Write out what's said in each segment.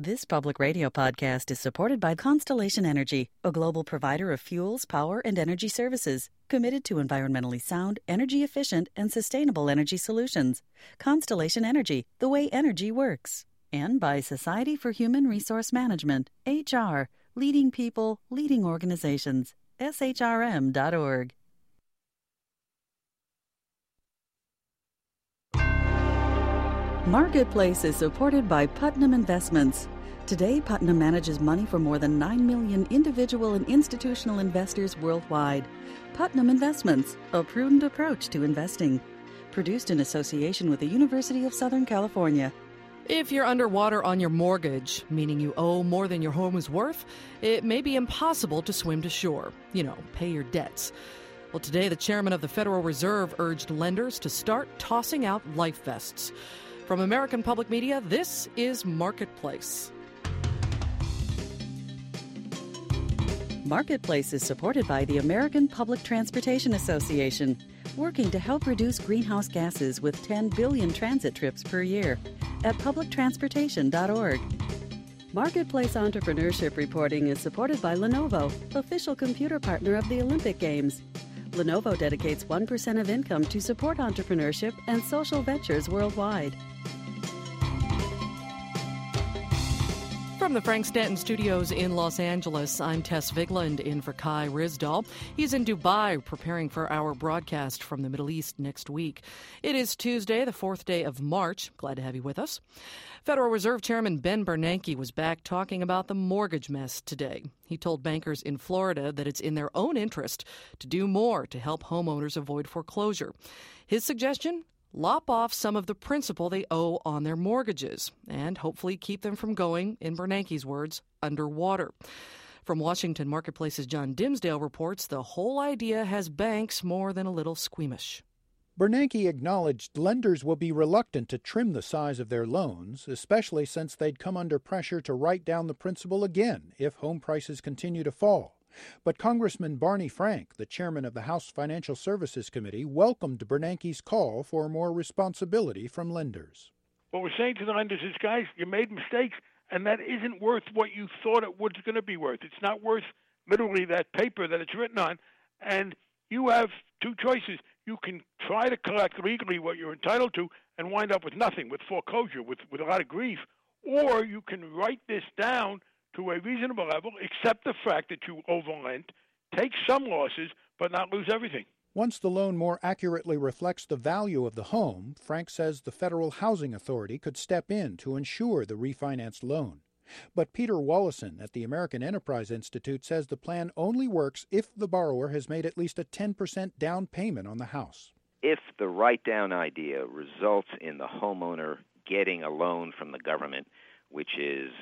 This public radio podcast is supported by Constellation Energy, a global provider of fuels, power, and energy services, committed to environmentally sound, energy-efficient, and sustainable energy solutions. Constellation Energy, the way energy works. And by Society for Human Resource Management, HR, leading people, leading organizations, shrm.org. Marketplace is supported by Putnam Investments. Today, Putnam manages money for more than 9 million individual and institutional investors worldwide. Putnam Investments, a prudent approach to investing. Produced in association with the University of Southern California. If you're underwater on your mortgage, meaning you owe more than your home is worth, it may be impossible to swim to shore. Pay your debts. Well, today, the chairman of the Federal Reserve urged lenders to start tossing out life vests. From American Public Media, this is Marketplace. Marketplace is supported by the American Public Transportation Association, working to help reduce greenhouse gases with 10 billion transit trips per year at publictransportation.org. Marketplace Entrepreneurship Reporting is supported by Lenovo, official computer partner of the Olympic Games. Lenovo dedicates 1% of income to support entrepreneurship and social ventures worldwide. From the Frank Stanton Studios in Los Angeles, I'm Tess Vigland in for Kai Rizdal. He's in Dubai preparing for our broadcast from the Middle East next week. It is Tuesday, the 4th day of March. Glad to have you with us. Federal Reserve Chairman Ben Bernanke was back talking about the mortgage mess today. He told bankers in Florida that it's in their own interest to do more to help homeowners avoid foreclosure. His suggestion? Lop off some of the principal they owe on their mortgages and hopefully keep them from going, in Bernanke's words, underwater. From Washington, Marketplace's John Dimsdale reports the whole idea has banks more than a little squeamish. Bernanke acknowledged lenders will be reluctant to trim the size of their loans, especially since they'd come under pressure to write down the principal again if home prices continue to fall. But Congressman Barney Frank, the chairman of the House Financial Services Committee, welcomed Bernanke's call for more responsibility from lenders. What we're saying to the lenders is, guys, you made mistakes, and that isn't worth what you thought it was going to be worth. It's not worth literally that paper that it's written on, and you have two choices. You can try to collect legally what you're entitled to and wind up with nothing, with foreclosure, with a lot of grief, or you can write this down to a reasonable level, accept the fact that you overlent, take some losses, but not lose everything. Once the loan more accurately reflects the value of the home, Frank says the Federal Housing Authority could step in to ensure the refinanced loan. But Peter Wallison at the American Enterprise Institute says the plan only works if the borrower has made at least a 10% down payment on the house. If the write-down idea results in the homeowner getting a loan from the government, which is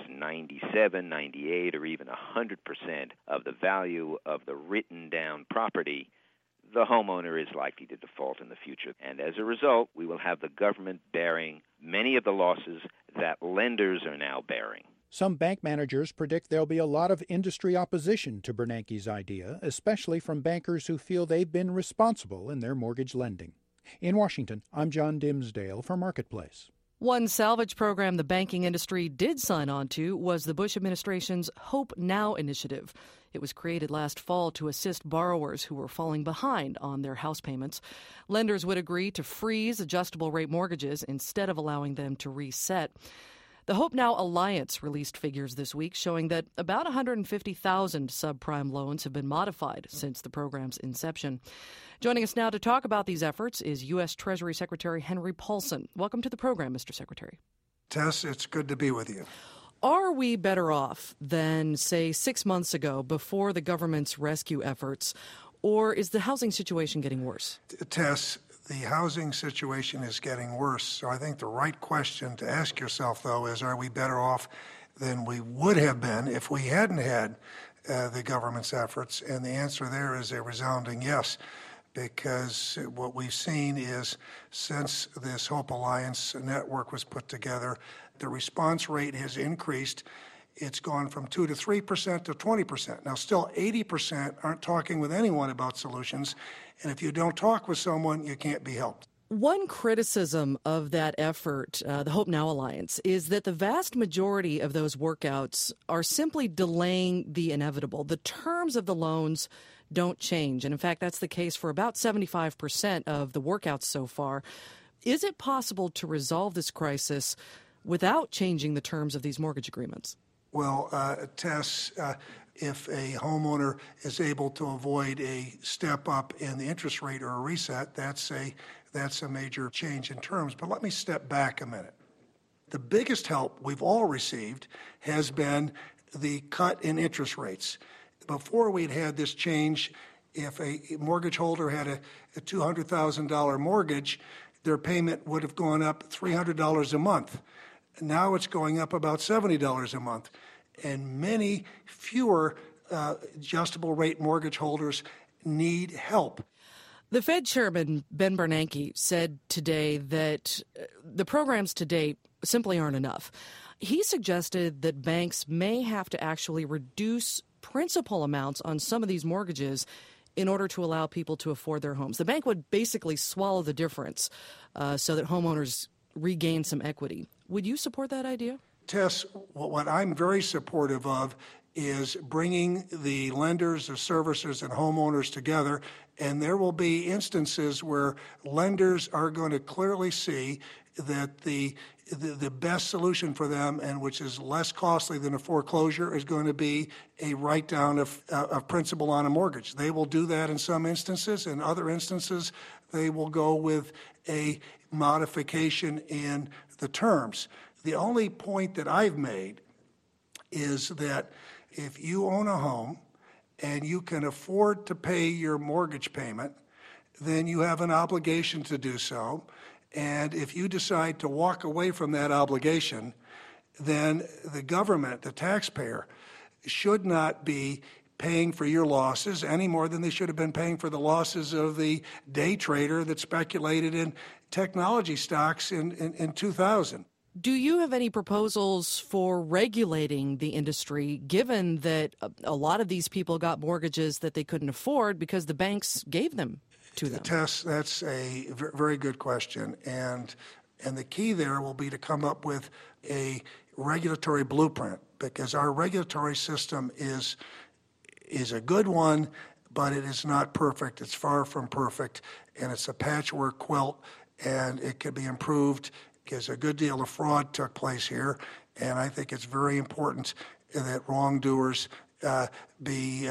97, 98, or even 100% of the value of the written-down property, the homeowner is likely to default in the future. And as a result, we will have the government bearing many of the losses that lenders are now bearing. Some bank managers predict there'll be a lot of industry opposition to Bernanke's idea, especially from bankers who feel they've been responsible in their mortgage lending. In Washington, I'm John Dimsdale for Marketplace. One salvage program the banking industry did sign on to was the Bush administration's Hope Now initiative. It was created last fall to assist borrowers who were falling behind on their house payments. Lenders would agree to freeze adjustable rate mortgages instead of allowing them to reset. The Hope Now Alliance released figures this week showing that about 150,000 subprime loans have been modified since the program's inception. Joining us now to talk about these efforts is U.S. Treasury Secretary Henry Paulson. Welcome to the program, Mr. Secretary. Tess, it's good to be with you. Are we better off than, say, 6 months ago before the government's rescue efforts, or is the housing situation getting worse? Tess, the housing situation is getting worse. So I think the right question to ask yourself, though, is are we better off than we would have been if we hadn't had the government's efforts? And the answer there is a resounding yes, because what we've seen is since this Hope Alliance network was put together, the response rate has increased. It's gone from 2 to 3% to 20%. Now, still 80% aren't talking with anyone about solutions. And if you don't talk with someone, you can't be helped. One criticism of that effort, the Hope Now Alliance, is that the vast majority of those workouts are simply delaying the inevitable. The terms of the loans don't change. And in fact, that's the case for about 75% of the workouts so far. Is it possible to resolve this crisis without changing the terms of these mortgage agreements? Well, Tess, if a homeowner is able to avoid a step up in the interest rate or a reset, that's a major change in terms. But let me step back a minute. The biggest help we've all received has been the cut in interest rates. Before we'd had this change, if a mortgage holder had a $200,000 mortgage, their payment would have gone up $300 a month. Now it's going up about $70 a month. And many fewer adjustable rate mortgage holders need help. The Fed chairman, Ben Bernanke, said today that the programs to date simply aren't enough. He suggested that banks may have to actually reduce principal amounts on some of these mortgages in order to allow people to afford their homes. The bank would basically swallow the difference so that homeowners regain some equity. Would you support that idea? Tess, what I'm very supportive of is bringing the lenders, the servicers, and homeowners together, and there will be instances where lenders are going to clearly see that the best solution for them, and which is less costly than a foreclosure, is going to be a write-down of principal on a mortgage. They will do that in some instances. In other instances, they will go with a modification in the terms. The only point that I've made is that if you own a home and you can afford to pay your mortgage payment, then you have an obligation to do so. And if you decide to walk away from that obligation, then the government, the taxpayer, should not be paying for your losses any more than they should have been paying for the losses of the day trader that speculated in technology stocks in 2000. Do you have any proposals for regulating the industry, given that a lot of these people got mortgages that they couldn't afford because the banks gave them to them? Tess, that's a very good question. And the key there will be to come up with a regulatory blueprint, because our regulatory system is a good one, but it is not perfect. It's far from perfect, and it's a patchwork quilt, and it could be improved because a good deal of fraud took place here, and I think it's very important that wrongdoers be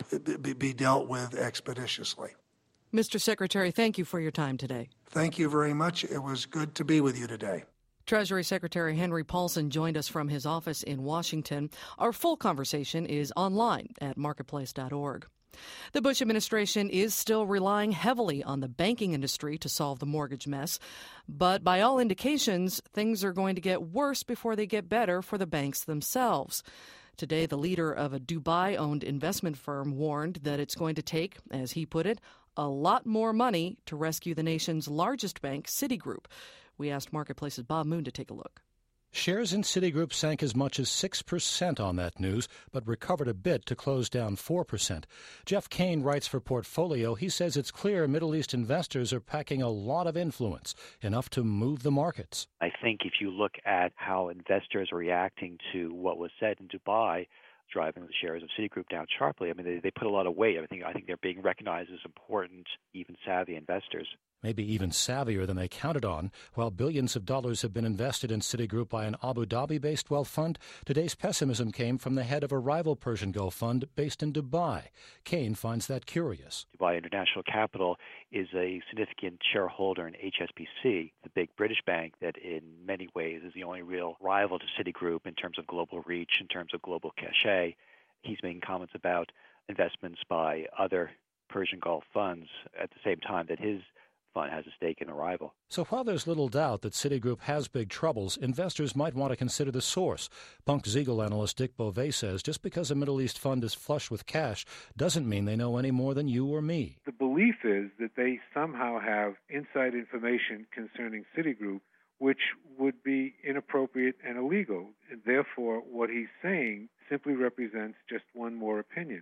dealt with expeditiously. Mr. Secretary, thank you for your time today. Thank you very much. It was good to be with you today. Treasury Secretary Henry Paulson joined us from his office in Washington. Our full conversation is online at marketplace.org. The Bush administration is still relying heavily on the banking industry to solve the mortgage mess. But by all indications, things are going to get worse before they get better for the banks themselves. Today, the leader of a Dubai-owned investment firm warned that it's going to take, as he put it, a lot more money to rescue the nation's largest bank, Citigroup. We asked Marketplace's Bob Moon to take a look. Shares in Citigroup sank as much as 6% on that news, but recovered a bit to close down 4%. Jeff Kane writes for Portfolio. He says it's clear Middle East investors are packing a lot of influence, enough to move the markets. I think if you look at how investors are reacting to what was said in Dubai, driving the shares of Citigroup down sharply, I mean, they put a lot of weight. I think they're being recognized as important, even savvy investors. Maybe even savvier than they counted on. While billions of dollars have been invested in Citigroup by an Abu Dhabi-based wealth fund, today's pessimism came from the head of a rival Persian Gulf fund based in Dubai. Kane finds that curious. Dubai International Capital is a significant shareholder in HSBC, the big British bank that in many ways is the only real rival to Citigroup in terms of global reach, in terms of global cachet. He's making comments about investments by other Persian Gulf funds at the same time that his fund has a stake in a rival. So while there's little doubt that Citigroup has big troubles, investors might want to consider the source. Punk Ziegel analyst Dick Beauvais says just because a Middle East fund is flush with cash doesn't mean they know any more than you or me. The belief is that they somehow have inside information concerning Citigroup, which would be inappropriate and illegal. And therefore, what he's saying simply represents just one more opinion. Analyst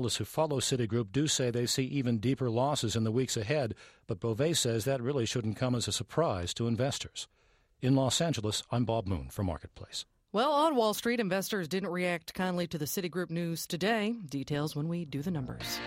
analysts who follow Citigroup do say they see even deeper losses in the weeks ahead, but Beauvais says that really shouldn't come as a surprise to investors. In Los Angeles, I'm Bob Moon for Marketplace. Well, on Wall Street, investors didn't react kindly to the Citigroup news today. Details when we do the numbers.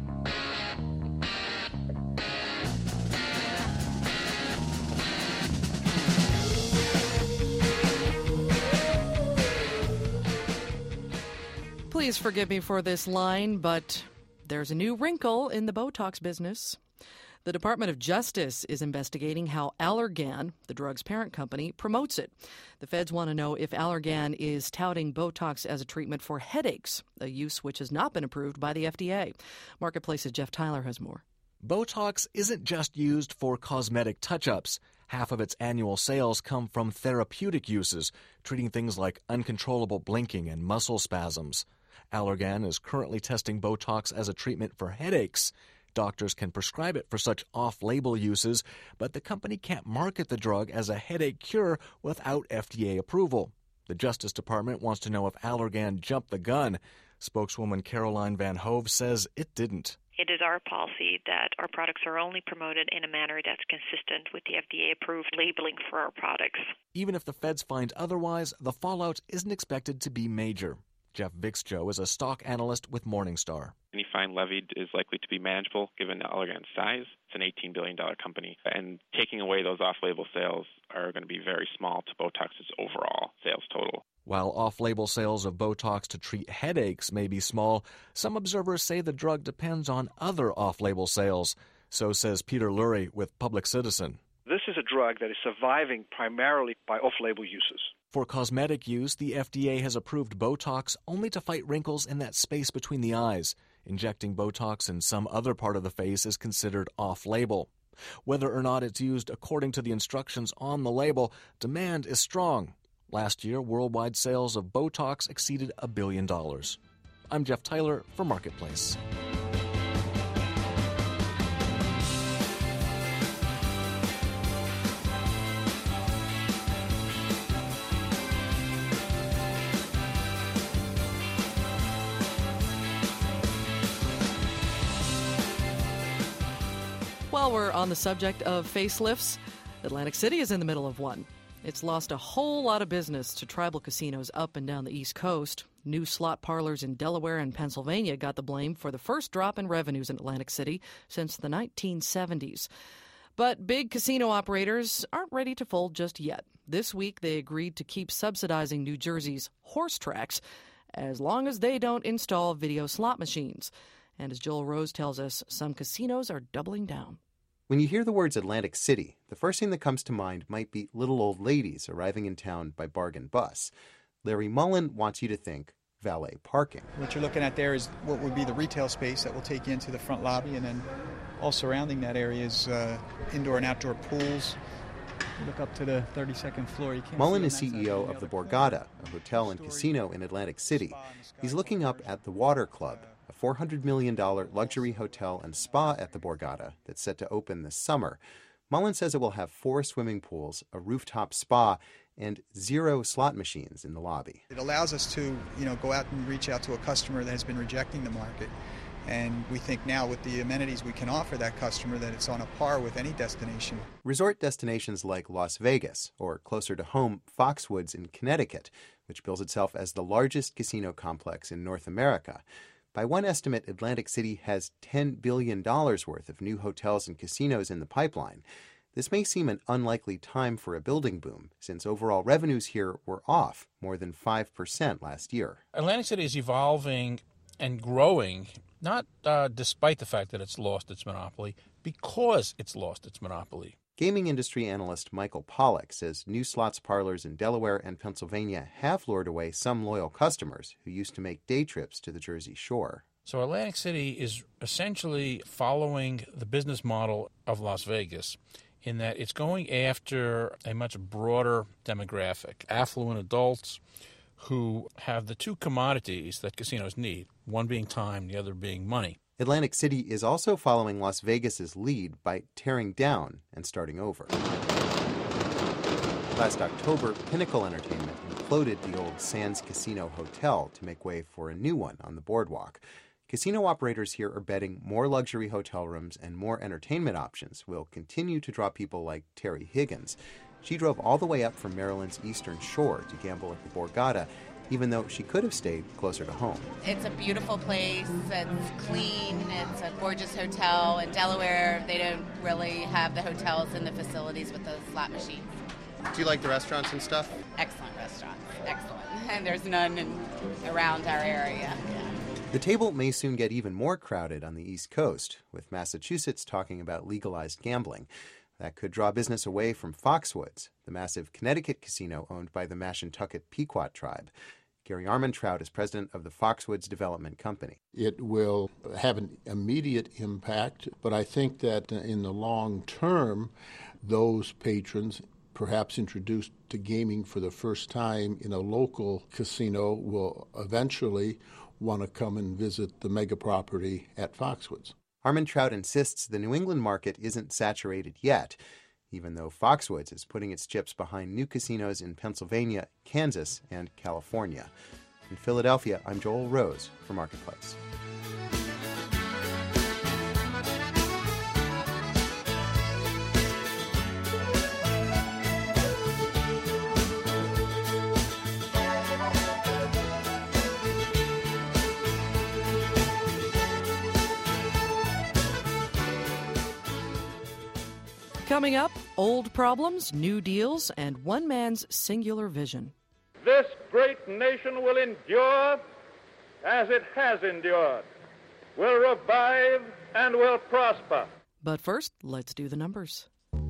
Please forgive me for this line, but there's a new wrinkle in the Botox business. The Department of Justice is investigating how Allergan, the drug's parent company, promotes it. The feds want to know if Allergan is touting Botox as a treatment for headaches, a use which has not been approved by the FDA. Marketplace's Jeff Tyler has more. Botox isn't just used for cosmetic touch-ups. Half of its annual sales come from therapeutic uses, treating things like uncontrollable blinking and muscle spasms. Allergan is currently testing Botox as a treatment for headaches. Doctors can prescribe it for such off-label uses, but the company can't market the drug as a headache cure without FDA approval. The Justice Department wants to know if Allergan jumped the gun. Spokeswoman Caroline Van Hove says it didn't. It is our policy that our products are only promoted in a manner that's consistent with the FDA-approved labeling for our products. Even if the feds find otherwise, the fallout isn't expected to be major. Jeff Vixjo is a stock analyst with Morningstar. Any fine levied is likely to be manageable given Allergan's size. It's an $18 billion company, and taking away those off-label sales are going to be very small to Botox's overall sales total. While off-label sales of Botox to treat headaches may be small, some observers say the drug depends on other off-label sales. So says Peter Lurie with Public Citizen. This is a drug that is surviving primarily by off-label uses. For cosmetic use, the FDA has approved Botox only to fight wrinkles in that space between the eyes. Injecting Botox in some other part of the face is considered off-label. Whether or not it's used according to the instructions on the label, demand is strong. Last year, worldwide sales of Botox exceeded $1 billion. I'm Jeff Tyler for Marketplace. While we're on the subject of facelifts, Atlantic City is in the middle of one. It's lost a whole lot of business to tribal casinos up and down the East Coast. New slot parlors in Delaware and Pennsylvania got the blame for the first drop in revenues in Atlantic City since the 1970s. But big casino operators aren't ready to fold just yet. This week, they agreed to keep subsidizing New Jersey's horse tracks as long as they don't install video slot machines. And as Joel Rose tells us, some casinos are doubling down. When you hear the words Atlantic City, the first thing that comes to mind might be little old ladies arriving in town by bargain bus. Larry Mullen wants you to think valet parking. What you're looking at there is what would be the retail space that will take you into the front lobby, and then all surrounding that area is indoor and outdoor pools. You look up to the 32nd floor. You can't Mullen is CEO of the Borgata, a hotel and casino in Atlantic City. He's looking up at the Water Club, a $400 million luxury hotel and spa at the Borgata that's set to open this summer. Mullen says it will have 4 swimming pools, a rooftop spa, and 0 slot machines in the lobby. It allows us to, go out and reach out to a customer that has been rejecting the market. And we think now with the amenities we can offer that customer that it's on a par with any destination. Resort destinations like Las Vegas, or closer to home, Foxwoods in Connecticut, which bills itself as the largest casino complex in North America. By one estimate, Atlantic City has $10 billion worth of new hotels and casinos in the pipeline. This may seem an unlikely time for a building boom, since overall revenues here were off more than 5% last year. Atlantic City is evolving and growing, not despite the fact that it's lost its monopoly, because it's lost its monopoly. Gaming industry analyst Michael Pollack says new slots parlors in Delaware and Pennsylvania have lured away some loyal customers who used to make day trips to the Jersey Shore. So Atlantic City is essentially following the business model of Las Vegas in that it's going after a much broader demographic, affluent adults who have the two commodities that casinos need, one being time, the other being money. Atlantic City is also following Las Vegas's lead by tearing down and starting over. Last October, Pinnacle Entertainment imploded the old Sands Casino Hotel to make way for a new one on the boardwalk. Casino operators here are betting more luxury hotel rooms and more entertainment options will continue to draw people like Terry Higgins. She drove all the way up from Maryland's Eastern Shore to gamble at the Borgata, even though she could have stayed closer to home. It's a beautiful place. It's clean. It's a gorgeous hotel. In Delaware, they don't really have the hotels and the facilities with the slot machines. Do you like the restaurants and stuff? Excellent restaurants. Excellent. And there's none around our area. Yeah. The table may soon get even more crowded on the East Coast, with Massachusetts talking about legalized gambling. That could draw business away from Foxwoods, the massive Connecticut casino owned by the Mashantucket Pequot tribe. Gary Armentrout is president of the Foxwoods Development Company. It will have an immediate impact, but I think that in the long term, those patrons, perhaps introduced to gaming for the first time in a local casino, will eventually want to come and visit the mega property at Foxwoods. Armentrout insists the New England market isn't saturated yet, even though Foxwoods is putting its chips behind new casinos in Pennsylvania, Kansas, and California. In Philadelphia, I'm Joel Rose for Marketplace. Coming up, old problems, new deals, and one man's singular vision. This great nation will endure as it has endured, will revive and will prosper. But first, let's do the numbers.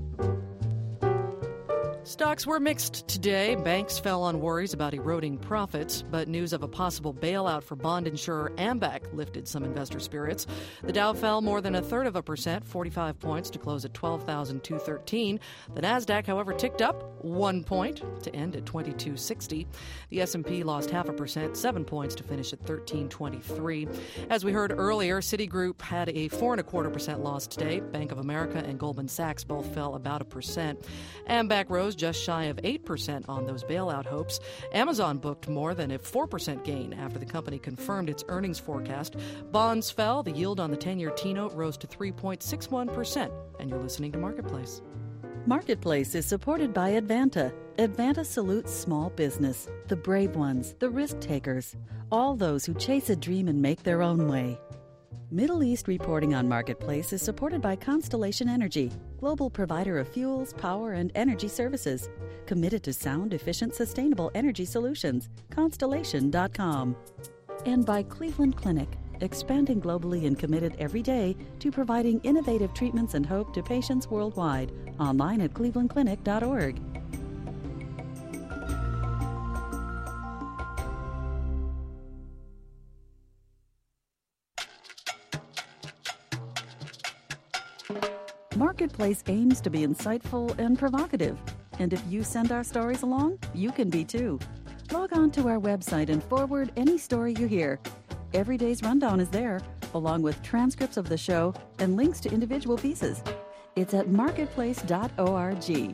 Stocks were mixed today. Banks fell on worries about eroding profits, but news of a possible bailout for bond insurer Ambac lifted some investor spirits. The Dow fell more than 1/3%, 45 points, to close at 12,213. The Nasdaq, however, ticked up 1 point to end at 2260. The S&P lost 0.5%, 7 points, to finish at 1323. As we heard earlier, Citigroup had a 4.25% loss today. Bank of America and Goldman Sachs both fell about 1%. Ambac rose just shy of 8% on those bailout hopes. Amazon booked more than a 4% gain after the company confirmed its earnings forecast. Bonds fell. The yield on the 10-year T-note rose to 3.61%. And you're listening to Marketplace. Marketplace is supported by Advanta. Advanta salutes small business, the brave ones, the risk takers, all those who chase a dream and make their own way. Middle East reporting on Marketplace is supported by Constellation Energy, global provider of fuels, power, and energy services. Committed to sound, efficient, sustainable energy solutions. Constellation.com. And by Cleveland Clinic, expanding globally and committed every day to providing innovative treatments and hope to patients worldwide. Online at clevelandclinic.org. Marketplace aims to be insightful and provocative. And if you send our stories along, you can be too. Log on to our website and forward any story you hear. Every day's rundown is there, along with transcripts of the show and links to individual pieces. It's at marketplace.org.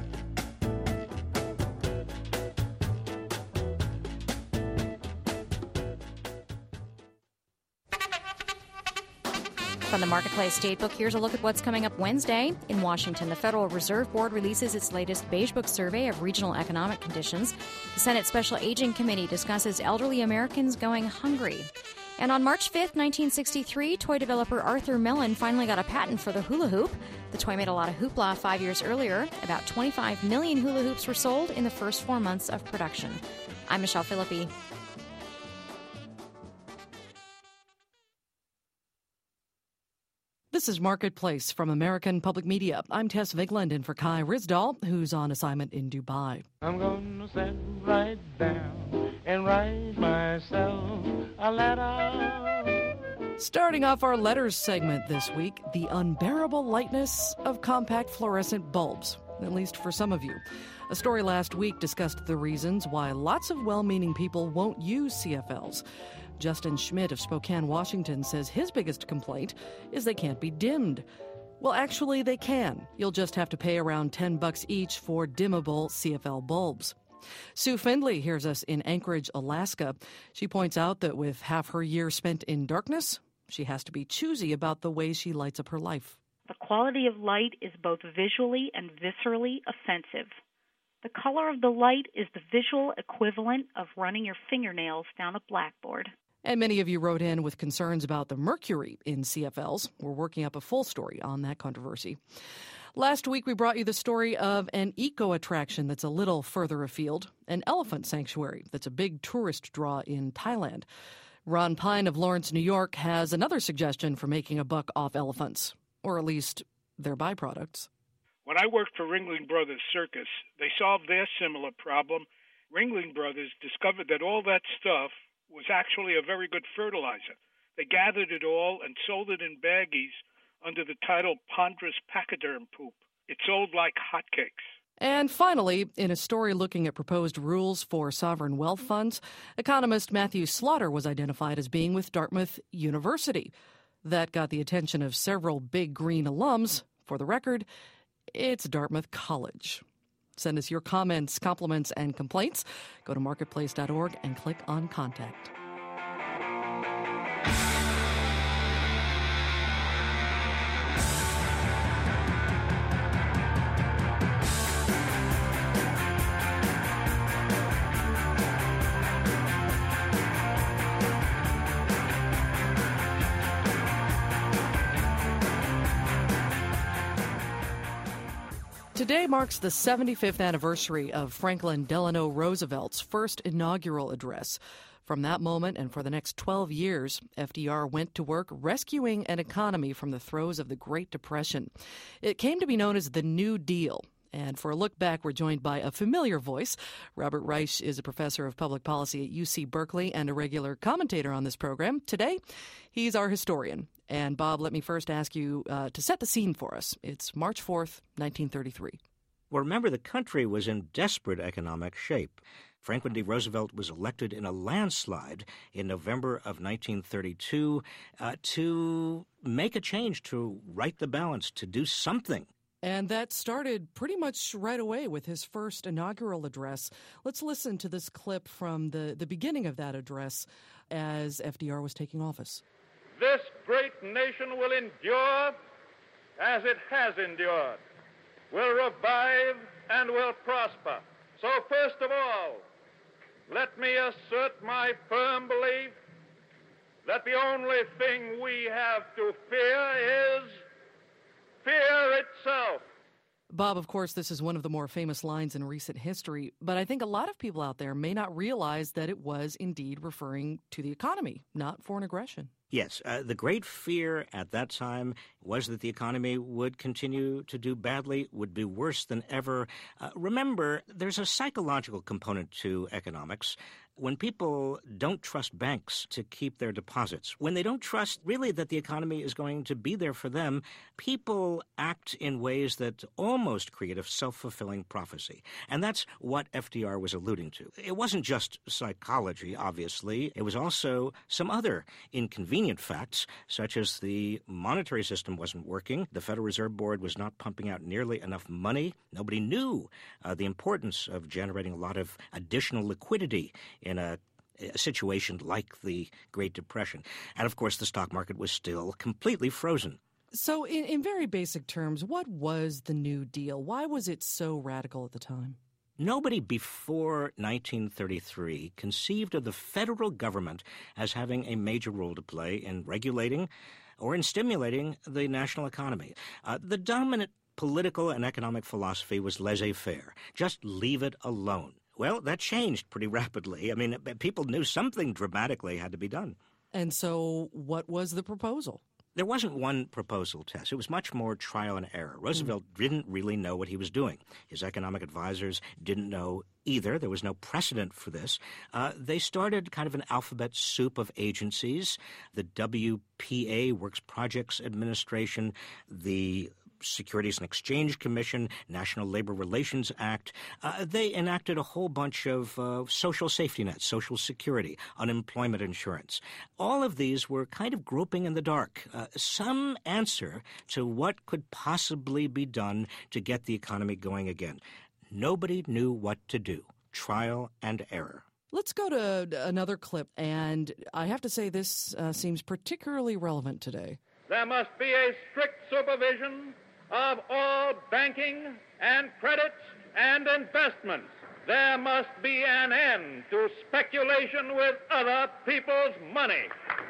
From the Marketplace Statebook, here's a look at what's coming up Wednesday. In Washington, the Federal Reserve Board releases its latest Beige Book survey of regional economic conditions. The Senate Special Aging Committee discusses elderly Americans going hungry. And on March 5th, 1963, toy developer Arthur Mellon finally got a patent for the hula hoop. The toy made a lot of hoopla 5 years earlier. About 25 million hula hoops were sold in the first 4 months of production. I'm Michelle Philippi. This is Marketplace from American Public Media. I'm Tess Vigland in for Kai Rizdal, who's on assignment in Dubai. I'm going to sit right down and write myself a letter. Starting off our letters segment this week, the unbearable lightness of compact fluorescent bulbs, at least for some of you. A story last week discussed the reasons why lots of well-meaning people won't use CFLs. Justin Schmidt of Spokane, Washington, says his biggest complaint is they can't be dimmed. Well, actually, they can. You'll just have to pay around $10 each for dimmable CFL bulbs. Sue Findley hears us in Anchorage, Alaska. She points out that with half her year spent in darkness, she has to be choosy about the way she lights up her life. The quality of light is both visually and viscerally offensive. The color of the light is the visual equivalent of running your fingernails down a blackboard. And many of you wrote in with concerns about the mercury in CFLs. We're working up a full story on that controversy. Last week, we brought you the story of an eco-attraction that's a little further afield, an elephant sanctuary that's a big tourist draw in Thailand. Ron Pine of Lawrence, New York, has another suggestion for making a buck off elephants, or at least their byproducts. When I worked for Ringling Brothers Circus, they solved their similar problem. Ringling Brothers discovered that all that stuff was actually a very good fertilizer. They gathered it all and sold it in baggies under the title Ponderous Pachyderm Poop. It sold like hotcakes. And finally, in a story looking at proposed rules for sovereign wealth funds, economist Matthew Slaughter was identified as being with Dartmouth University. That got the attention of several Big Green alums. For the record, it's Dartmouth College. Send us your comments, compliments, and complaints. Go to marketplace.org and click on Contact. Today marks the 75th anniversary of Franklin Delano Roosevelt's first inaugural address. From that moment and for the next 12 years, FDR went to work rescuing an economy from the throes of the Great Depression. It came to be known as the New Deal. And for a look back, we're joined by a familiar voice. Robert Reich is a professor of public policy at UC Berkeley and a regular commentator on this program. Today, he's our historian. And Bob, let me first ask you to set the scene for us. It's March 4th, 1933. Well, remember, the country was in desperate economic shape. Franklin D. Roosevelt was elected in a landslide in November of 1932 to make a change, to right the balance, to do something. And that started pretty much right away with his first inaugural address. Let's listen to this clip from the beginning of that address as FDR was taking office. This great nation will endure as it has endured, will revive and will prosper. So first of all, let me assert my firm belief that the only thing we have to fear is fear itself. Bob, of course, this is one of the more famous lines in recent history, but I think a lot of people out there may not realize that it was indeed referring to the economy, not foreign aggression. Yes, the great fear at that time was that the economy would continue to do badly, would be worse than ever. Remember, there's a psychological component to economics. When people don't trust banks to keep their deposits, when they don't trust really that the economy is going to be there for them, people act in ways that almost create a self-fulfilling prophecy. And that's what FDR was alluding to. It wasn't just psychology, obviously. It was also some other inconvenient facts, such as the monetary system wasn't working. The Federal Reserve Board was not pumping out nearly enough money. Nobody knew the importance of generating a lot of additional liquidity in a situation like the Great Depression. And, of course, the stock market was still completely frozen. So in very basic terms, what was the New Deal? Why was it so radical at the time? Nobody before 1933 conceived of the federal government as having a major role to play in regulating or in stimulating the national economy. The dominant political and economic philosophy was laissez-faire. Just leave it alone. Well, that changed pretty rapidly. I mean, people knew something dramatically had to be done. And so what was the proposal? There wasn't one proposal, Tess. It was much more trial and error. Roosevelt didn't really know what he was doing. His economic advisors didn't know either. There was no precedent for this. They started kind of an alphabet soup of agencies, the WPA, Works Projects Administration, the Securities and Exchange Commission, National Labor Relations Act. They enacted a whole bunch of social safety nets, Social Security, unemployment insurance. All of these were kind of groping in the dark, some answer to what could possibly be done to get the economy going again. Nobody knew what to do. trial and error. Let's go to another clip, and I have to say this seems particularly relevant today. There must be a strict supervision of all banking and credits and investments. There must be an end to speculation with other people's money.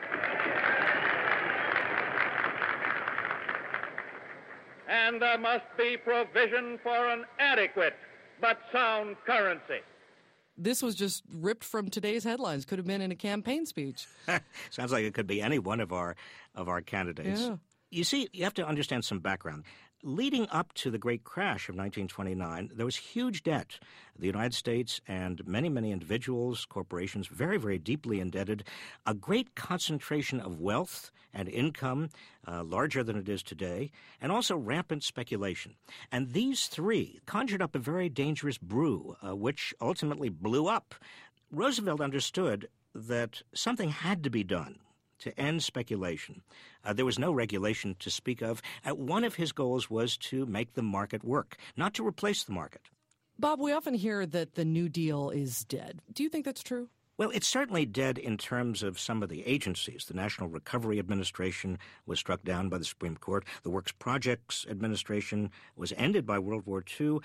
And there must be provision for an adequate but sound currency. This was just ripped from today's headlines. Could have been in a campaign speech. Sounds like it could be any one of our candidates. Yeah. You see, you have to understand some background. Leading up to the great crash of 1929, there was huge debt. The United States and many, many individuals, corporations, very, very deeply indebted. A great concentration of wealth and income, larger than it is today, and also rampant speculation. And these three conjured up a very dangerous brew, which ultimately blew up. Roosevelt understood that something had to be done to end speculation. There was no regulation to speak of. One of his goals was to make the market work, not to replace the market. Bob, we often hear that the New Deal is dead. Do you think that's true? Well, it's certainly dead in terms of some of the agencies. The National Recovery Administration was struck down by the Supreme Court. The Works Projects Administration was ended by World War II.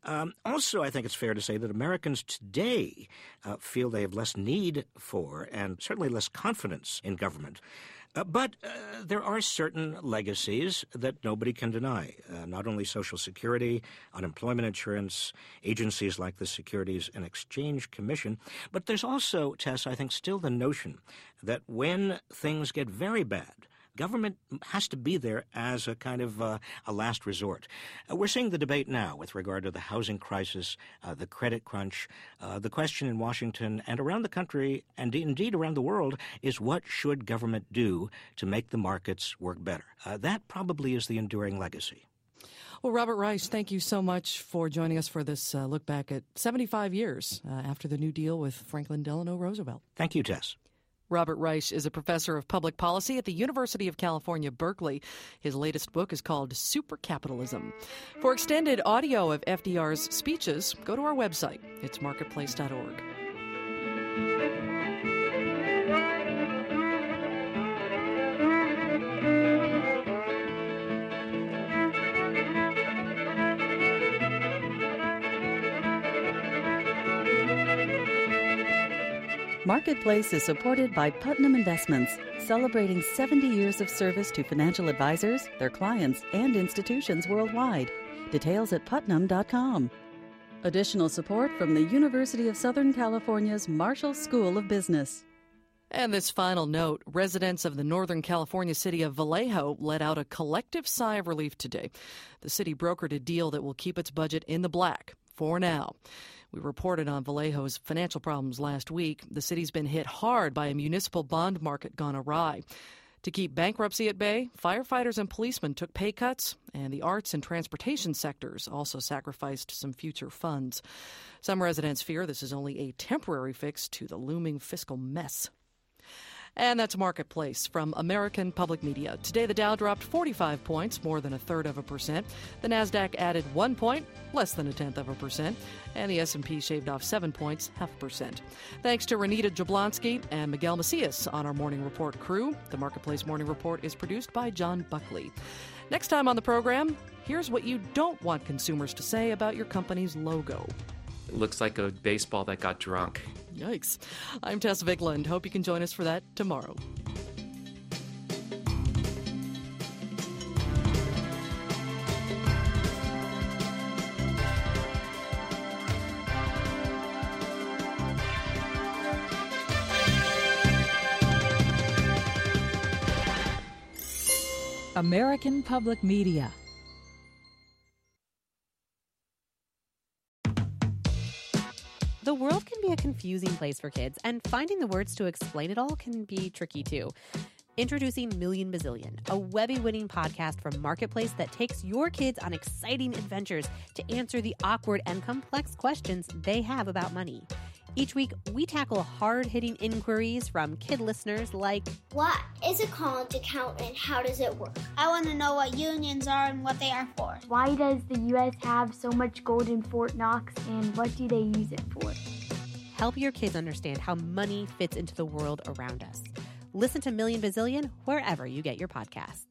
Also, I think it's fair to say that Americans today feel they have less need for and certainly less confidence in government. But there are certain legacies that nobody can deny, not only Social Security, unemployment insurance, agencies like the Securities and Exchange Commission, but there's also, Tess, I think still the notion that when things get very bad, government has to be there as a kind of a last resort. We're seeing the debate now with regard to the housing crisis, the credit crunch. The question in Washington and around the country, and indeed around the world, is what should government do to make the markets work better? That probably is the enduring legacy. Well, Robert Reich, thank you so much for joining us for this look back at 75 years after the New Deal with Franklin Delano Roosevelt. Thank you, Tess. Robert Reich is a professor of public policy at the University of California, Berkeley. His latest book is called Supercapitalism. For extended audio of FDR's speeches, go to our website. It's marketplace.org. Marketplace is supported by Putnam Investments, celebrating 70 years of service to financial advisors, their clients, and institutions worldwide. Details at putnam.com. Additional support from the University of Southern California's Marshall School of Business. And this final note, residents of the Northern California city of Vallejo let out a collective sigh of relief today. The city brokered a deal that will keep its budget in the black for now. We reported on Vallejo's financial problems last week. The city's been hit hard by a municipal bond market gone awry. To keep bankruptcy at bay, firefighters and policemen took pay cuts, and the arts and transportation sectors also sacrificed some future funds. Some residents fear this is only a temporary fix to the looming fiscal mess. And that's Marketplace from American Public Media. Today, the Dow dropped 45 points, more than 1/3%. The Nasdaq added 1 point, less than 0.1%. And the S&P shaved off 7 points, 0.5%. Thanks to Renita Jablonski and Miguel Macias on our Morning Report crew. The Marketplace Morning Report is produced by John Buckley. Next time on the program, here's what you don't want consumers to say about your company's logo. It looks like a baseball that got drunk. Yikes. I'm Tess Vigland. Hope you can join us for that tomorrow. American Public Media. The world can be a confusing place for kids, and finding the words to explain it all can be tricky too. Introducing Million Bazillion, a Webby-winning podcast from Marketplace that takes your kids on exciting adventures to answer the awkward and complex questions they have about money. Each week, we tackle hard-hitting inquiries from kid listeners like, what is a college account and how does it work? I want to know what unions are and what they are for. Why does the U.S. have so much gold in Fort Knox, and what do they use it for? Help your kids understand how money fits into the world around us. Listen to Million Bazillion wherever you get your podcasts.